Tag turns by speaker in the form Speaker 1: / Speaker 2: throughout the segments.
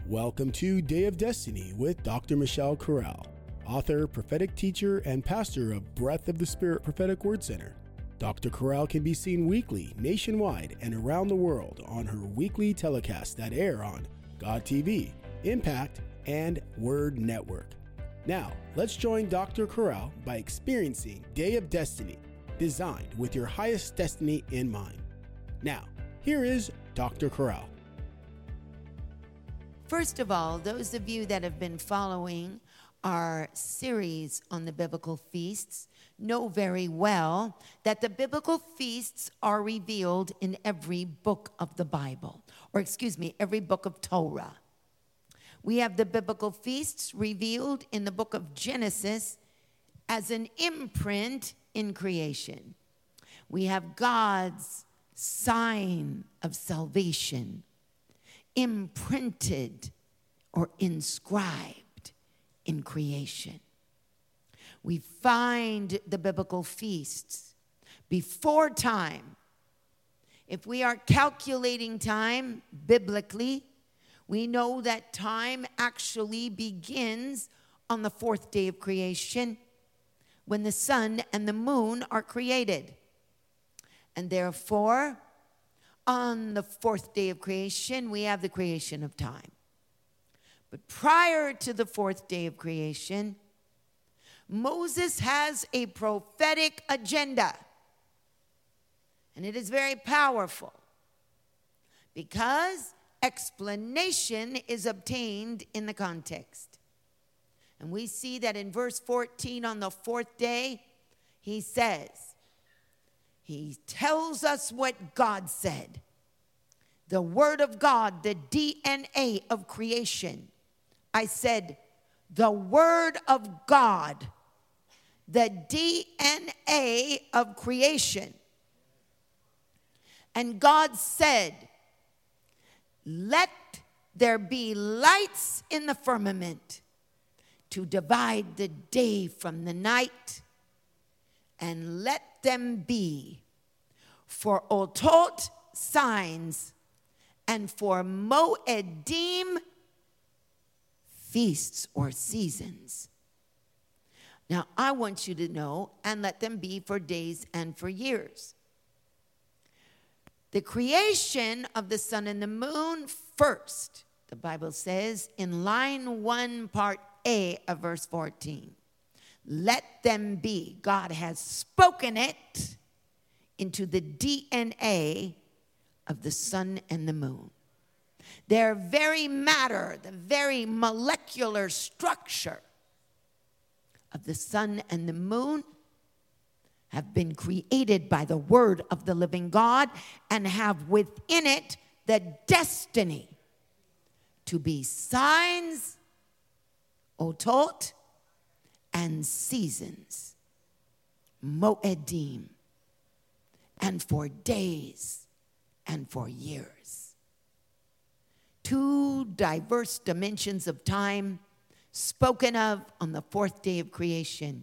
Speaker 1: Welcome to Day of Destiny with Dr. Michelle Corral, author, prophetic teacher, and pastor of Breath of the Spirit Prophetic Word Center. Dr. Corral can be seen weekly, nationwide, and around the world on her weekly telecasts that air on God TV, Impact, and Word Network. Now, let's join Dr. Corral by experiencing Day of Destiny, designed with your highest destiny in mind. Now, here is Dr. Corral.
Speaker 2: First of all, those of you that have been following our series on the biblical feasts know very well that the biblical feasts are revealed in every book of the Bible, every book of Torah. We have the biblical feasts revealed in the book of Genesis as an imprint in creation. We have God's sign of salvation imprinted or inscribed in creation. We find the biblical feasts before time. If we are calculating time biblically, we know that time actually begins on the fourth day of creation when the sun and the moon are created. And therefore, on the fourth day of creation, we have the creation of time. But prior to the fourth day of creation, Moses has a prophetic agenda. And it is very powerful because explanation is obtained in the context. And we see that in verse 14 on the fourth day, he tells us what God said. The Word of God, the DNA of creation. I said, the Word of God, the DNA of creation. And God said, let there be lights in the firmament to divide the day from the night, and let them be for otot signs and for moedim feasts or seasons. Now, I want you to know, and let them be for days and for years. The creation of the sun and the moon first, the Bible says in line 1, part A of verse 14. Let them be. God has spoken it into the DNA of the sun and the moon. Their very matter, the very molecular structure of the sun and the moon have been created by the word of the living God and have within it the destiny to be signs, otot, and seasons, moedim, and for days and for years. Two diverse dimensions of time spoken of on the fourth day of creation,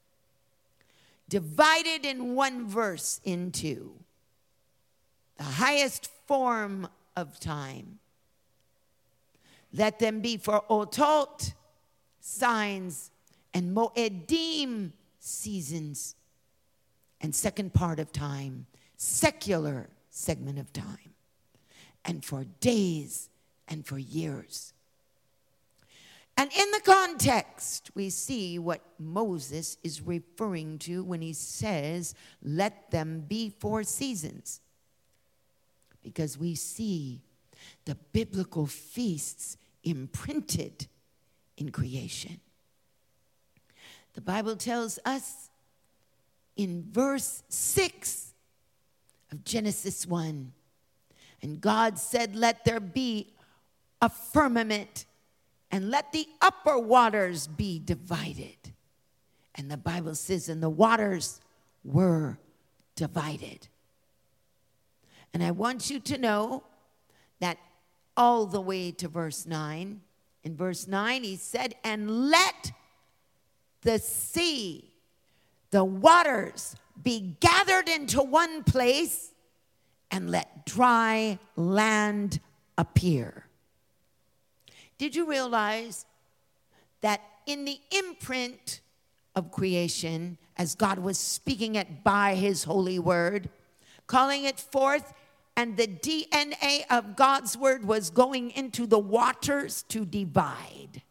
Speaker 2: divided in one verse into the highest form of time. Let them be for otot, signs, and moedim, seasons, and second part of time, secular segment of time, and for days and for years. And in the context, we see what Moses is referring to when he says, let them be for seasons. Because we see the biblical feasts imprinted in creation. The Bible tells us in verse 6 of Genesis 1, and God said, let there be a firmament, and let the upper waters be divided. And the Bible says, and the waters were divided. And I want you to know that all the way to verse 9, in verse 9 he said, and let the sea, the waters, be gathered into one place, and let dry land appear. Did you realize that in the imprint of creation, as God was speaking it by his holy word, calling it forth, and the DNA of God's word was going into the waters to divide.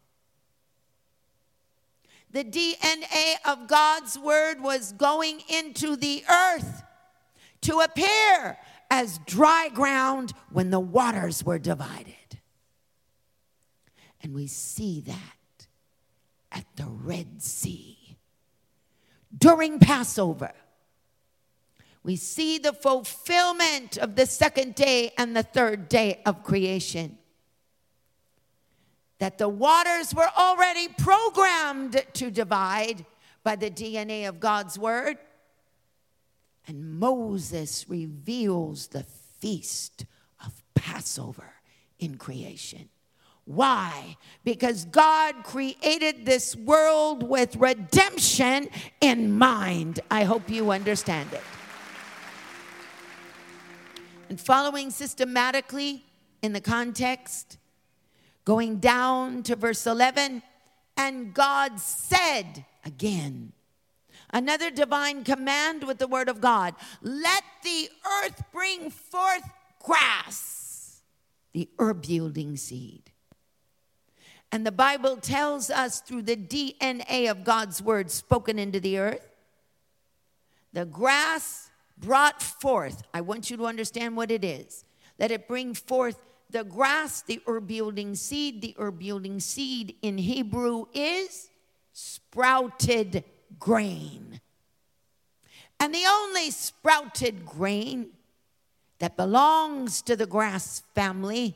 Speaker 2: The DNA of God's word was going into the earth to appear as dry ground when the waters were divided. And we see that at the Red Sea during Passover. We see the fulfillment of the second day and the third day of creation. That the waters were already programmed to divide by the DNA of God's word. And Moses reveals the feast of Passover in creation. Why? Because God created this world with redemption in mind. I hope you understand it. And following systematically in the context, going down to verse 11, and God said again, another divine command with the word of God, let the earth bring forth grass, the herb-yielding seed. And the Bible tells us through the DNA of God's word spoken into the earth, the grass brought forth, I want you to understand what it is. Let it bring forth the grass, the herb-yielding seed. The herb-yielding seed in Hebrew is sprouted grain. And the only sprouted grain that belongs to the grass family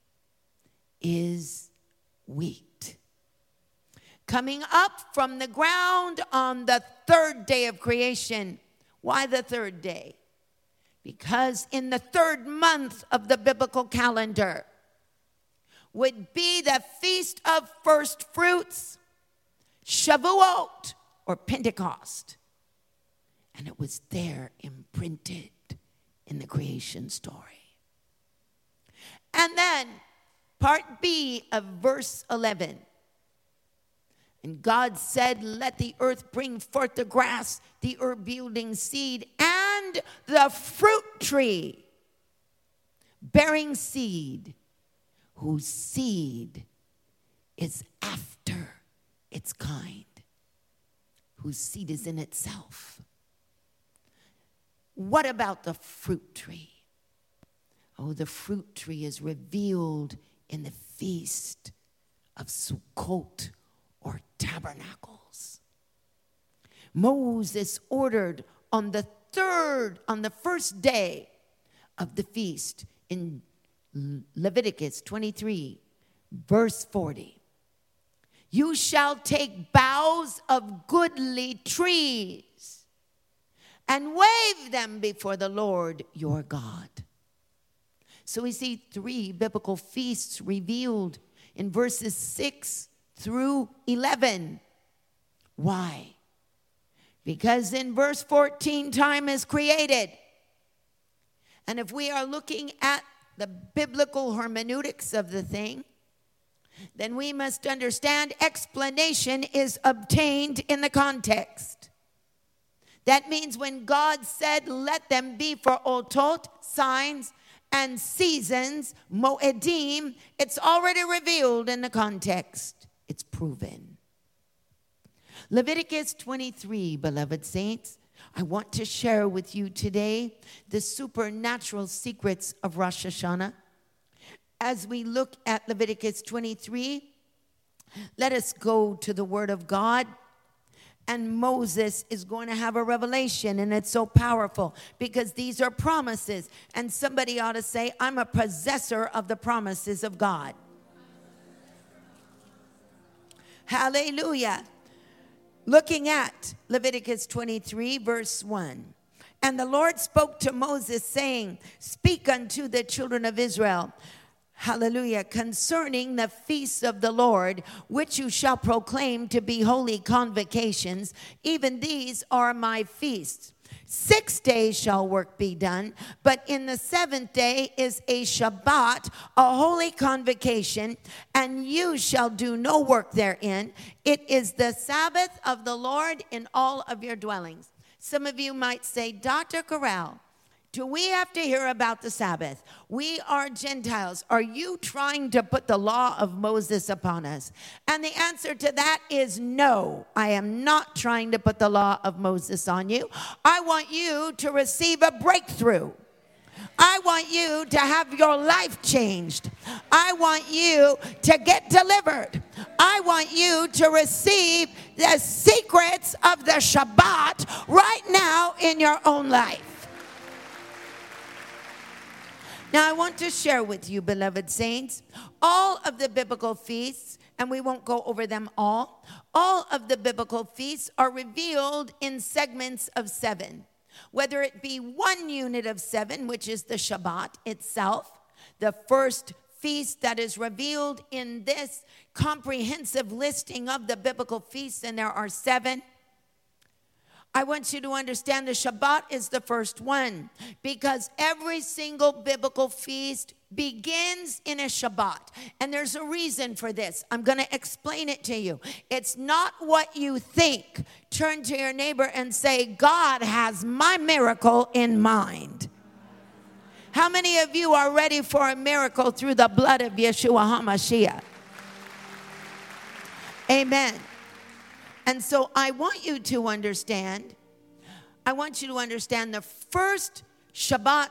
Speaker 2: is wheat. Coming up from the ground on the third day of creation. Why the third day? Because in the third month of the biblical calendar would be the Feast of First Fruits, Shavuot, or Pentecost. And it was there imprinted in the creation story. And then part B of verse 11. And God said, let the earth bring forth the grass, the herb-yielding seed, and the fruit tree, bearing seed, whose seed is after its kind, whose seed is in itself. What about the fruit tree? Oh, the fruit tree is revealed in the feast of Sukkot, or tabernacles. Moses ordered on the first day of the feast in Leviticus 23, verse 40. You shall take boughs of goodly trees and wave them before the Lord your God. So we see 3 biblical feasts revealed in verses 6 through 11. Why? Because in verse 14, time is created. And if we are looking at the biblical hermeneutics of the thing, then we must understand explanation is obtained in the context. That means when God said, let them be for otot, signs, and seasons, moedim, it's already revealed in the context. It's proven. Leviticus 23, beloved saints, I want to share with you today the supernatural secrets of Rosh Hashanah. As we look at Leviticus 23, let us go to the Word of God. And Moses is going to have a revelation, and it's so powerful because these are promises. And somebody ought to say, I'm a possessor of the promises of God. Hallelujah. Looking at Leviticus 23, verse 1. And the Lord spoke to Moses, saying, speak unto the children of Israel, hallelujah, concerning the feasts of the Lord, which you shall proclaim to be holy convocations. Even these are my feasts. 6 days shall work be done, but in the 7th day is a Shabbat, a holy convocation, and you shall do no work therein. It is the Sabbath of the Lord in all of your dwellings. Some of you might say, Dr. Corral, do we have to hear about the Sabbath? We are Gentiles. Are you trying to put the law of Moses upon us? And the answer to that is no. I am not trying to put the law of Moses on you. I want you to receive a breakthrough. I want you to have your life changed. I want you to get delivered. I want you to receive the secrets of the Shabbat right now in your own life. Now, I want to share with you, beloved saints, all of the biblical feasts, and we won't go over them all of the biblical feasts are revealed in segments of 7. Whether it be one unit of 7, which is the Shabbat itself, the first feast that is revealed in this comprehensive listing of the biblical feasts, and there are 7. I want you to understand the Shabbat is the first one because every single biblical feast begins in a Shabbat. And there's a reason for this. I'm going to explain it to you. It's not what you think. Turn to your neighbor and say, God has my miracle in mind. How many of you are ready for a miracle through the blood of Yeshua HaMashiach? Amen. And so I want you to understand the first Shabbat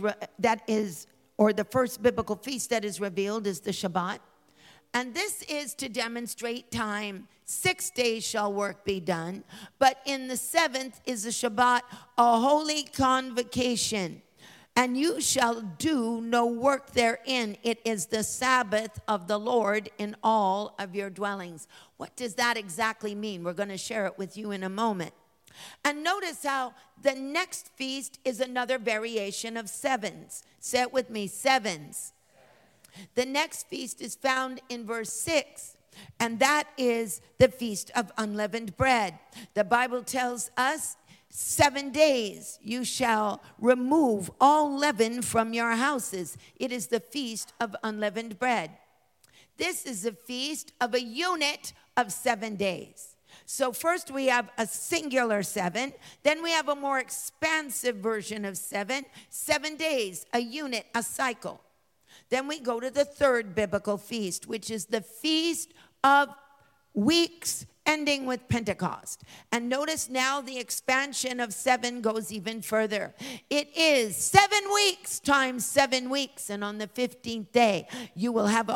Speaker 2: or the first biblical feast that is revealed is the Shabbat. And this is to demonstrate time. 6 days shall work be done. But in the 7th is the Shabbat, a holy convocation. And you shall do no work therein. It is the Sabbath of the Lord in all of your dwellings. What does that exactly mean? We're going to share it with you in a moment. And notice how the next feast is another variation of 7s. Say it with me, 7s. The next feast is found in verse 6. And that is the Feast of Unleavened Bread. The Bible tells us 7 days you shall remove all leaven from your houses. It is the Feast of Unleavened Bread. This is a feast of a unit of 7 days. So first we have a singular 7. Then we have a more expansive version of 7. 7 days, a unit, a cycle. Then we go to the third biblical feast, which is the Feast of Weeks, ending with Pentecost. And notice now the expansion of 7 goes even further. It is 7 weeks times 7 weeks. And on the 15th day, you will have a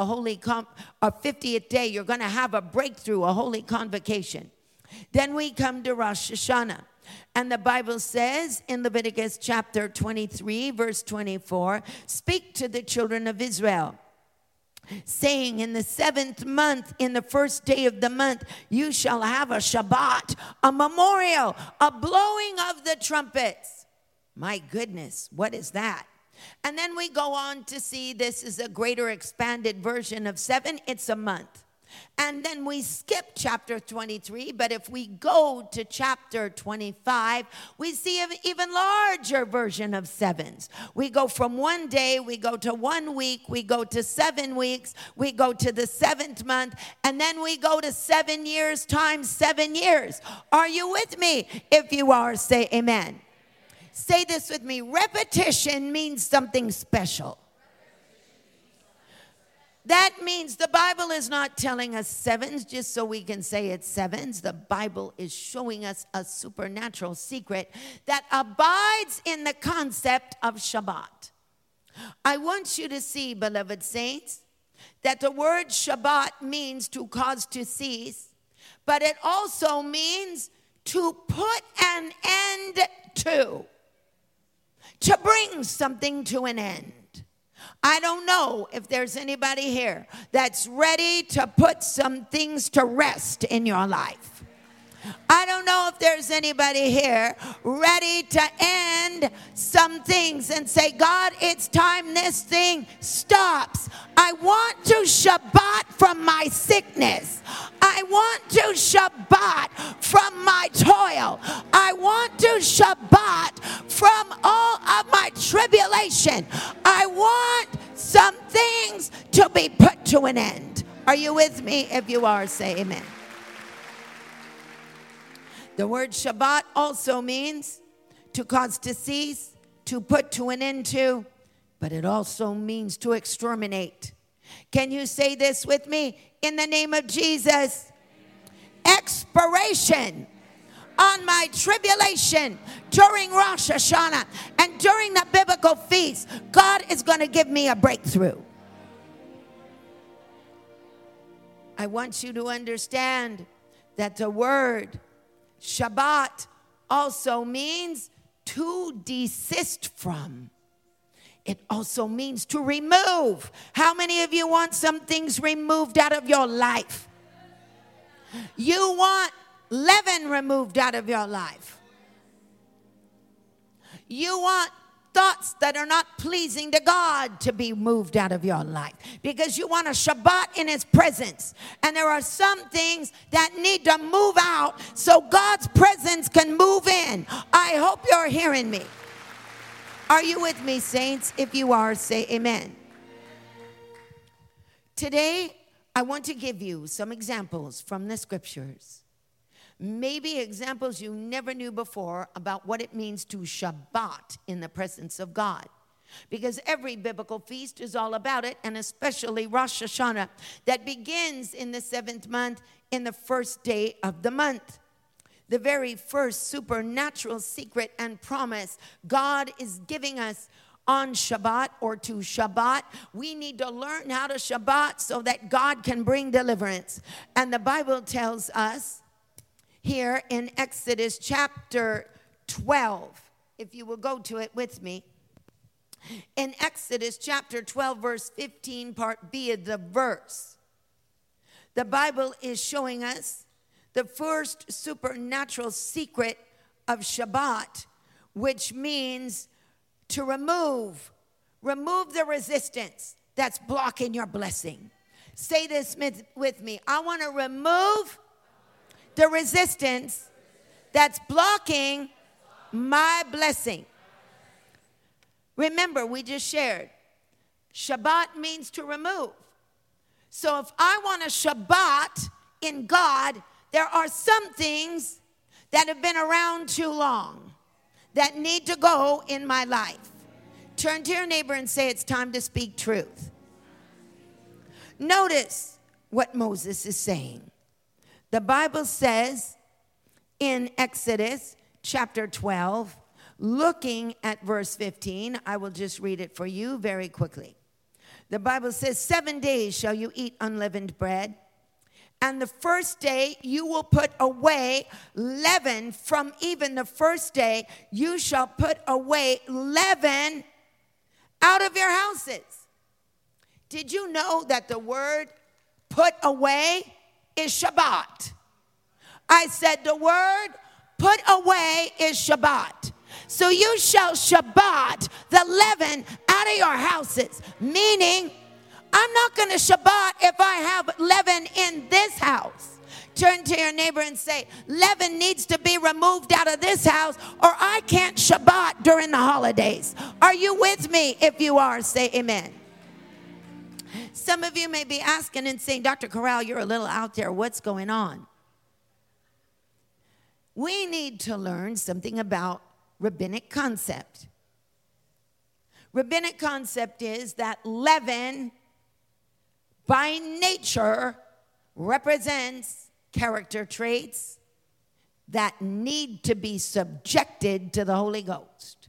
Speaker 2: 50th day, you're going to have a breakthrough, a holy convocation. Then we come to Rosh Hashanah. And the Bible says in Leviticus chapter 23, verse 24, speak to the children of Israel, saying, in the 7th month, in the first day of the month, you shall have a Shabbat, a memorial, a blowing of the trumpets. My goodness, what is that? And then we go on to see this is a greater expanded version of 7. It's a month. And then we skip chapter 23, but if we go to chapter 25, we see an even larger version of 7s. We go from 1 day, we go to 1 week, we go to 7 weeks, we go to the 7th month, and then we go to 7 years times 7 years. Are you with me? If you are, say amen. Say this with me. Repetition means something special. That means the Bible is not telling us 7s just so we can say it's 7s. The Bible is showing us a supernatural secret that abides in the concept of Shabbat. I want you to see, beloved saints, that the word Shabbat means to cause to cease, but it also means to put an end to bring something to an end. I don't know if there's anybody here that's ready to put some things to rest in your life. I don't know if there's anybody here ready to end some things and say, God, it's time this thing stops. I want to Shabbat from my sickness. I I want to Shabbat from my toil. I want to Shabbat from all of my tribulation. I want some things to be put to an end. Are you with me? If you are, say amen. The word Shabbat also means to cause to cease, to put to an end to, but it also means to exterminate. Can you say this with me? In the name of Jesus, expiration on my tribulation during Rosh Hashanah and during the biblical feast. God is going to give me a breakthrough. I want you to understand that the word Shabbat also means to desist from. It also means to remove. How many of you want some things removed out of your life? You want leaven removed out of your life. You want thoughts that are not pleasing to God to be moved out of your life, because you want a Shabbat in his presence. And there are some things that need to move out so God's presence can move in. I hope you're hearing me. Are you with me, saints? If you are, say amen. Today, I want to give you some examples from the scriptures. Maybe examples you never knew before about what it means to Shabbat in the presence of God. Because every biblical feast is all about it, and especially Rosh Hashanah, that begins in the 7th month, in the first day of the month. The very first supernatural secret and promise God is giving us on Shabbat or to Shabbat. We need to learn how to Shabbat so that God can bring deliverance. And the Bible tells us here in Exodus chapter 12, if you will go to it with me. In Exodus chapter 12, verse 15, part B of the verse, the Bible is showing us the first supernatural secret of Shabbat, which means to remove the resistance that's blocking your blessing. Say this with me. I want to remove the resistance that's blocking my blessing. Remember, we just shared, Shabbat means to remove. So if I want a Shabbat in God, there are some things that have been around too long that need to go in my life. Turn to your neighbor and say, it's time to speak truth. Notice what Moses is saying. The Bible says in Exodus chapter 12, looking at verse 15, I will just read it for you very quickly. The Bible says, 7 days shall you eat unleavened bread, and the first day you will put away leaven. From even the first day you shall put away leaven out of your houses. Did you know that the word put away is Shabbat? I said the word put away is Shabbat. So you shall Shabbat the leaven out of your houses. Meaning, I'm not going to Shabbat if I have leaven in this house. Turn to your neighbor and say, leaven needs to be removed out of this house, or I can't Shabbat during the holidays. Are you with me? If you are, say amen. Some of you may be asking and saying, Dr. Corral, you're a little out there. What's going on? We need to learn something about rabbinic concept. Rabbinic concept is that leaven, by nature, represents character traits that need to be subjected to the Holy Ghost.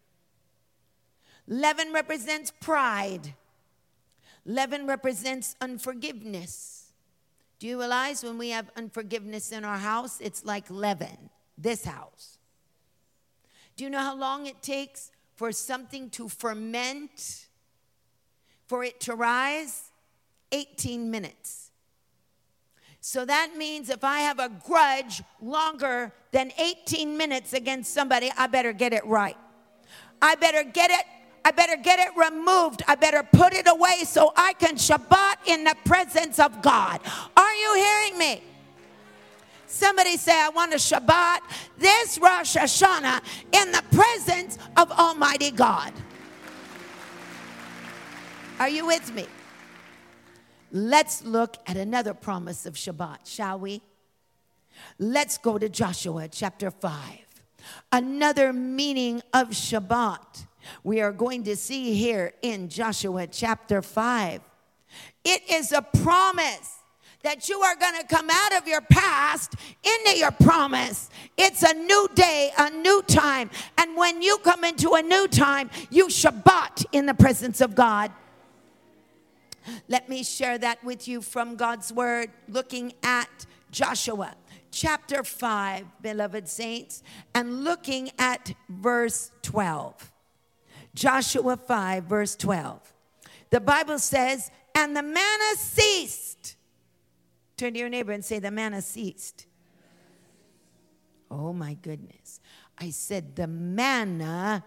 Speaker 2: Leaven represents pride. Leaven represents unforgiveness. Do you realize when we have unforgiveness in our house, it's like leaven, this house? Do you know how long it takes for something to ferment, for it to rise? 18 minutes. So that means if I have a grudge longer than 18 minutes against somebody, I better get it right. I better get it removed. I better put it away so I can Shabbat in the presence of God. Are you hearing me? Somebody say, I want to Shabbat this Rosh Hashanah in the presence of Almighty God. Are you with me? Let's look at another promise of Shabbat, shall we? Let's go to Joshua chapter 5. Another meaning of Shabbat we are going to see here in Joshua chapter 5. It is a promise that you are going to come out of your past into your promise. It's a new day, a new time. And when you come into a new time, you Shabbat in the presence of God. Let me share that with you from God's word, looking at Joshua chapter 5, beloved saints, and looking at verse 12. Joshua 5, verse 12. The Bible says, and the manna ceased. Turn to your neighbor and say, the manna ceased. Oh my goodness. I said the manna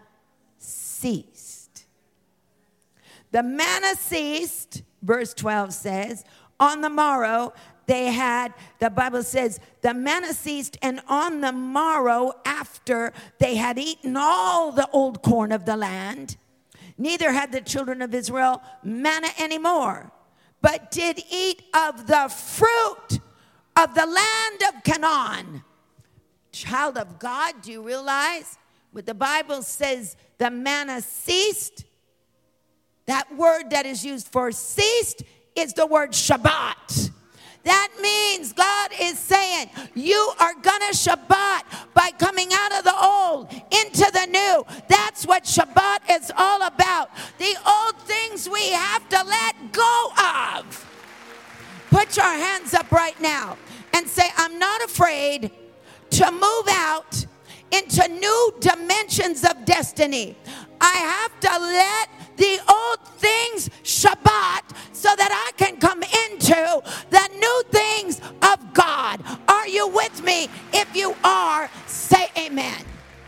Speaker 2: ceased. The manna ceased, verse 12 says, on the morrow they had, the Bible says, the manna ceased, and on the morrow after they had eaten all the old corn of the land, neither had the children of Israel manna anymore, but did eat of the fruit of the land of Canaan. Child of God, do you realize what the Bible says the manna ceased? That word that is used for ceased is the word Shabbat. That means God is saying you are going to Shabbat by coming out of the old into the new. That's what Shabbat is all about. The old things we have to let go of. Put your hands up right now and say, I'm not afraid to move out into new dimensions of destiny. I have to let the old things Shabbat so that I can come into the new things of God. Are you with me? If you are, say amen.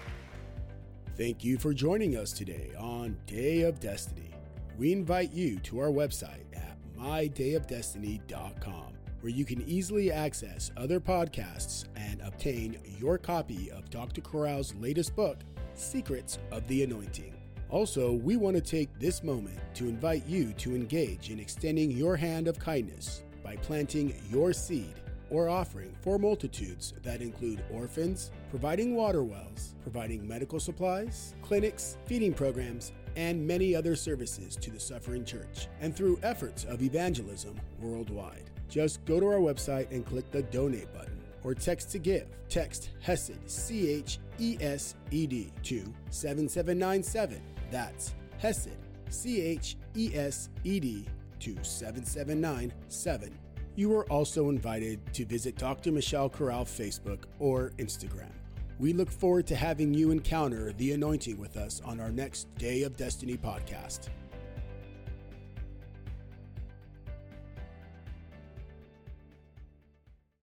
Speaker 1: Thank you for joining us today on Day of Destiny. We invite you to our website at mydayofdestiny.com, where you can easily access other podcasts and obtain your copy of Dr. Corral's latest book, Secrets of the Anointing. Also, we want to take this moment to invite you to engage in extending your hand of kindness by planting your seed or offering for multitudes that include orphans, providing water wells, providing medical supplies, clinics, feeding programs, and many other services to the suffering church, and through efforts of evangelism worldwide. Just go to our website and click the donate button or text to give. Text HESED, CHESED to 7797. That's HESED, CHESED to 7797. You are also invited to visit Dr. Michelle Corral Facebook or Instagram. We look forward to having you encounter the anointing with us on our next Day of Destiny podcast.